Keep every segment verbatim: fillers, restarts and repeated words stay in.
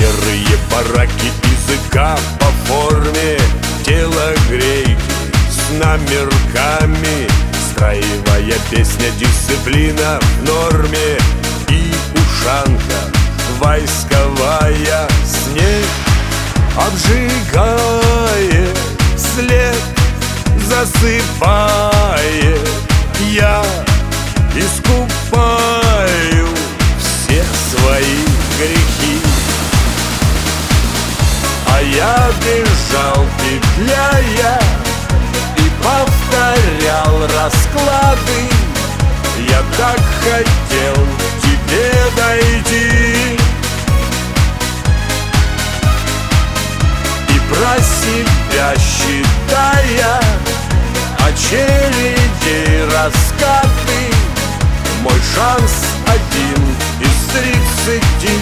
Серые бараки, языка по форме, телогрейки с номерками, строевая песня, дисциплина в норме и ушанка войсковая. Снег обжигает, след засыпает, я искупаю все свои грехи. А я бежал, петляя, и повторял расклады. Я так хотел к тебе дойти и про себя считая очереди раскаты. Мой шанс один из тридцати.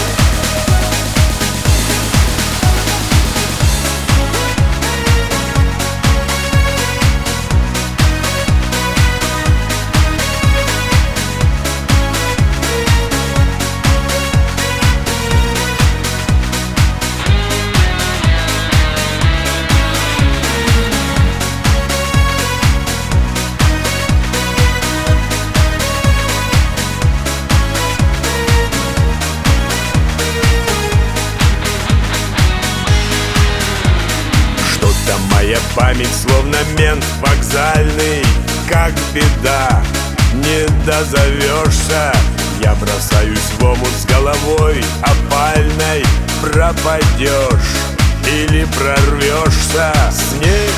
Моя память словно мент вокзальный, как беда, не дозовешься. Я бросаюсь в омут с головой опальной, пропадешь или прорвешься. Снег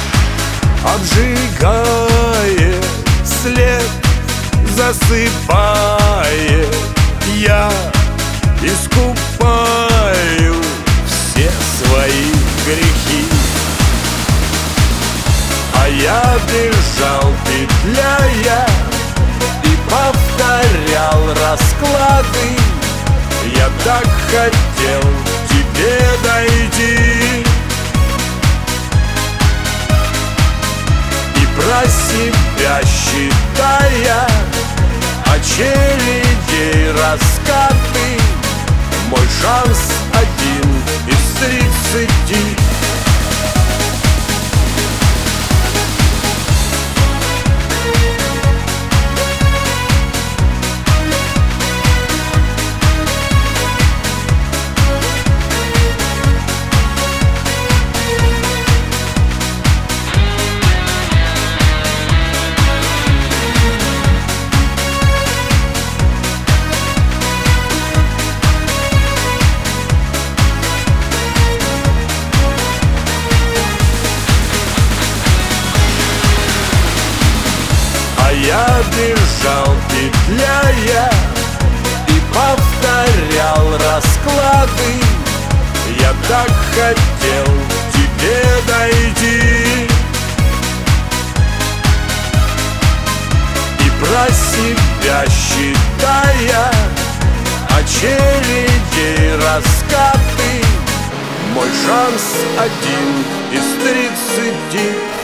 обжигает, след засыпает, я искупаю все свои грехи. А я бежал, петляя, и повторял расклады. Я так хотел к тебе дойти и про себя считая очередей раскаты. Мой шанс один из тридцати. Я бежал, петляя, и повторял расклады. Я так хотел к тебе дойти и про себя считая очередей раскаты. Мой шанс один из тридцати.